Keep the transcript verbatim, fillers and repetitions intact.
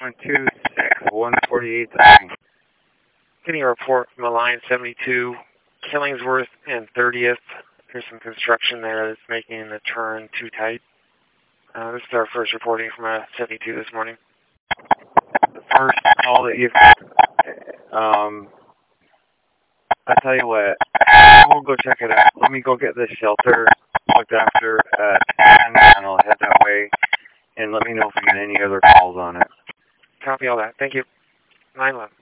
one two six, one forty-eight. Getting a report from the line seventy-two, Killingsworth and thirtieth. There's some construction there that's making the turn too tight. Uh, this is our first reporting from a seventy-two this morning. The first call that you've um, I tell you what, we'll go check it out. Let me go get this shelter looked after at ten, and I'll head that way, and let me know if we get any other calls on it. Copy all that. Thank you. nine eleven.